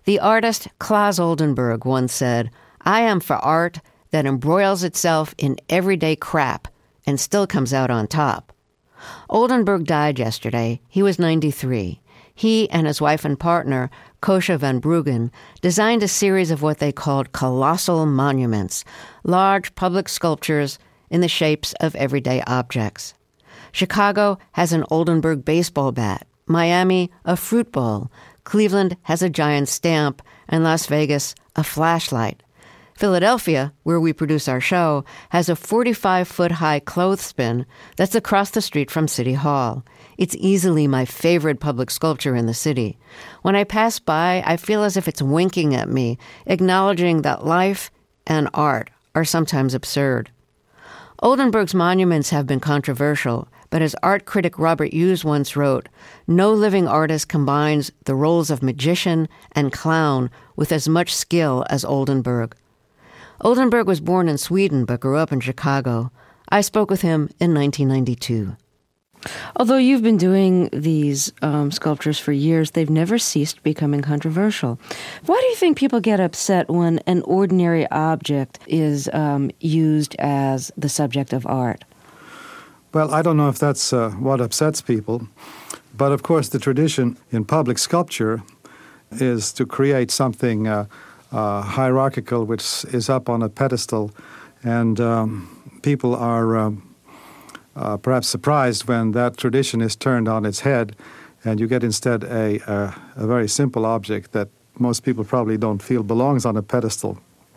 The artist Claes Oldenburg once said, "I am for art that embroils itself in everyday crap and still comes out on top." Oldenburg died yesterday. He was 93. He and his wife and partner, Kosha van Bruggen, designed a series of what they called colossal monuments, large public sculptures in the shapes of everyday objects. Chicago has an Oldenburg baseball bat, Miami a fruit bowl, Cleveland has a giant stamp, and Las Vegas a flashlight. Philadelphia, where we produce our show, has a 45-foot-high clothespin that's across the street from City Hall. It's easily my favorite public sculpture in the city. When I pass by, I feel as if it's winking at me, acknowledging that life and art are sometimes absurd. Oldenburg's monuments have been controversial, but as art critic Robert Hughes once wrote, no living artist combines the roles of magician and clown with as much skill as Oldenburg. Oldenburg was born in Sweden but grew up in Chicago. I spoke with him in 1992. Although you've been doing these sculptures for years, they've never ceased becoming controversial. Why do you think people get upset when an ordinary object is used as the subject of art? Well, I don't know if that's what upsets people, but of course the tradition in public sculpture is to create something hierarchical which is up on a pedestal, and people are perhaps surprised when that tradition is turned on its head and you get instead a very simple object that most people probably don't feel belongs on a pedestal.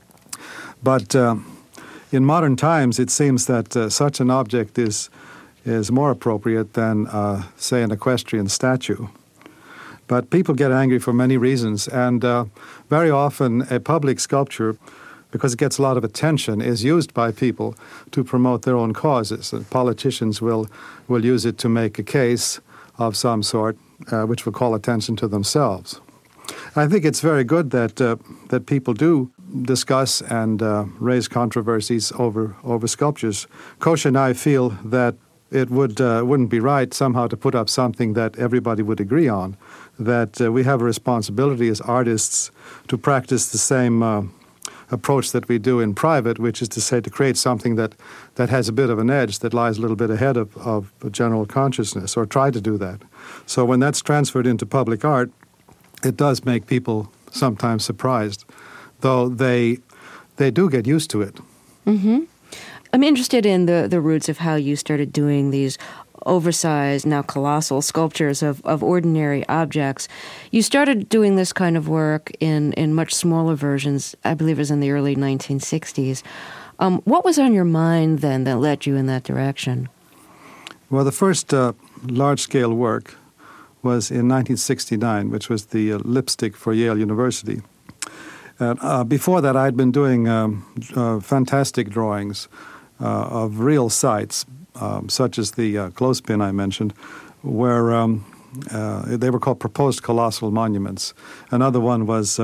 But in modern times, it seems that such an object is more appropriate than, say, an equestrian statue. But people get angry for many reasons, and very often a public sculpture, because it gets a lot of attention, is used by people to promote their own causes. And politicians will use it to make a case of some sort, which will call attention to themselves. I think it's very good that people do discuss and raise controversies over sculptures. Kosha and I feel that it wouldn't be right somehow to put up something that everybody would agree on, that we have a responsibility as artists to practice the same approach that we do in private, which is to say to create something that has a bit of an edge, that lies a little bit ahead of general consciousness, or try to do that. So when that's transferred into public art, it does make people sometimes surprised, though they do get used to it. Mm-hmm. I'm interested in the roots of how you started doing these oversized, now colossal sculptures of ordinary objects. You started doing this kind of work in much smaller versions, I believe it was in the early 1960s. What was on your mind then that led you in that direction? Well, the first large-scale work was in 1969, which was the lipstick for Yale University. Before that, I'd been doing fantastic drawings of real sites, such as the clothespin I mentioned, where they were called proposed colossal monuments. Another one was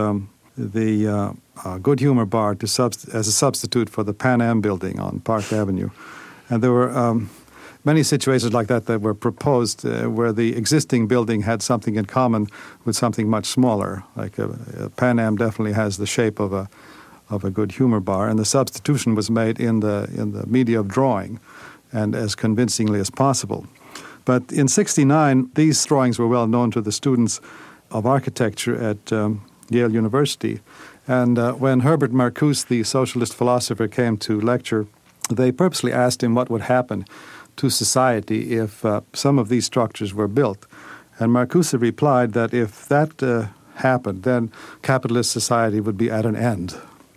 the Good Humor Bar as a substitute for the Pan Am building on Park Avenue. And there were many situations like that were proposed where the existing building had something in common with something much smaller. Like a Pan Am definitely has the shape of a Good Humor Bar, and the substitution was made in the media of drawing, and as convincingly as possible. But in '69, these drawings were well known to the students of architecture at Yale University. And when Herbert Marcuse, the socialist philosopher, came to lecture, they purposely asked him what would happen to society if some of these structures were built. And Marcuse replied that if that happened, then capitalist society would be at an end.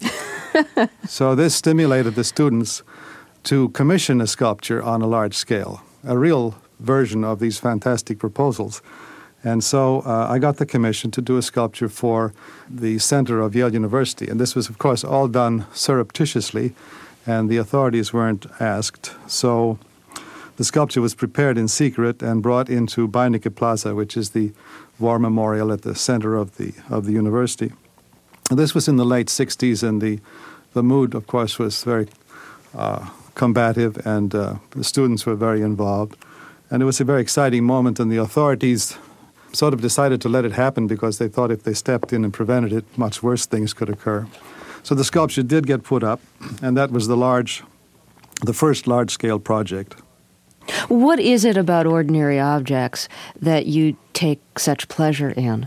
So this stimulated the students to commission a sculpture on a large scale, a real version of these fantastic proposals. And so I got the commission to do a sculpture for the center of Yale University. And this was, of course, all done surreptitiously, and the authorities weren't asked. So the sculpture was prepared in secret and brought into Beinecke Plaza, which is the war memorial at the center of the university. And this was in the late 60s, and the mood, of course, was very combative, and the students were very involved. And it was a very exciting moment, and the authorities sort of decided to let it happen because they thought if they stepped in and prevented it, much worse things could occur. So the sculpture did get put up, and that was the first large-scale project. What is it about ordinary objects that you take such pleasure in?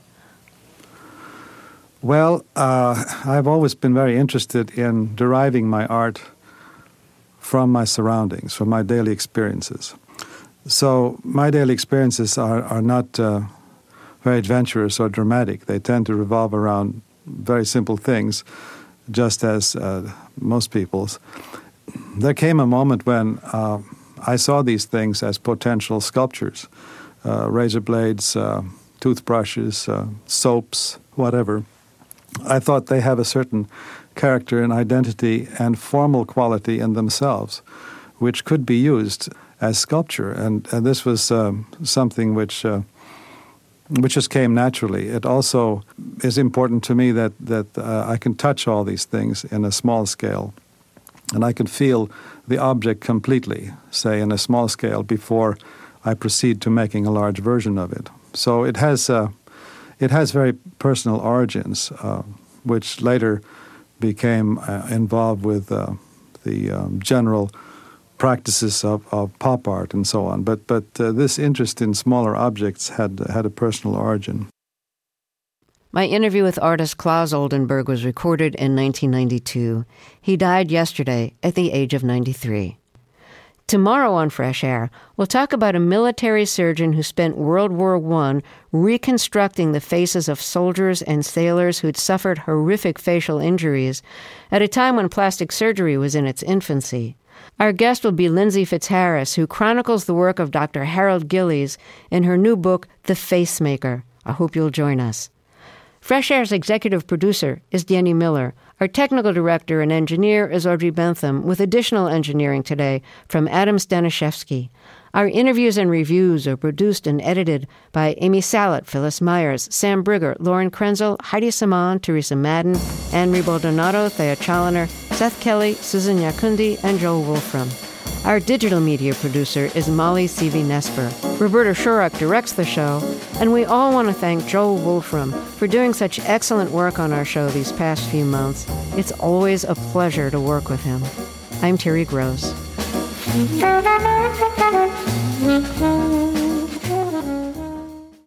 Well, I've always been very interested in deriving my art from my surroundings, from my daily experiences. So my daily experiences are not very adventurous or dramatic. They tend to revolve around very simple things, just as most people's. There came a moment when I saw these things as potential sculptures, razor blades, toothbrushes, soaps, whatever. I thought they have a certain character and identity and formal quality in themselves, which could be used as sculpture. And this was something which just came naturally. It also is important to me that I can touch all these things in a small scale, and I can feel the object completely, say, in a small scale before I proceed to making a large version of it. So it has very personal origins, which later became involved with the general practices of pop art and so on. But this interest in smaller objects had a personal origin. My interview with artist Claes Oldenburg was recorded in 1992. He died yesterday at the age of 93. Tomorrow on Fresh Air, we'll talk about a military surgeon who spent World War I reconstructing the faces of soldiers and sailors who'd suffered horrific facial injuries at a time when plastic surgery was in its infancy. Our guest will be Lindsay Fitzharris, who chronicles the work of Dr. Harold Gillies in her new book, The Facemaker. I hope you'll join us. Fresh Air's executive producer is Danny Miller. Our technical director and engineer is Audrey Bentham, with additional engineering today from Adam Staniszewski. Our interviews and reviews are produced and edited by Amy Salet, Phyllis Myers, Sam Brigger, Lauren Krenzel, Heidi Saman, Teresa Madden, Anne Ribaldonato, Thea Chaloner, Seth Kelly, Susan Yakundi, and Joel Wolfram. Our digital media producer is Molly Seavey-Nesper. Roberta Shurock directs the show, and we all want to thank Joel Wolfram for doing such excellent work on our show these past few months. It's always a pleasure to work with him. I'm Terry Gross.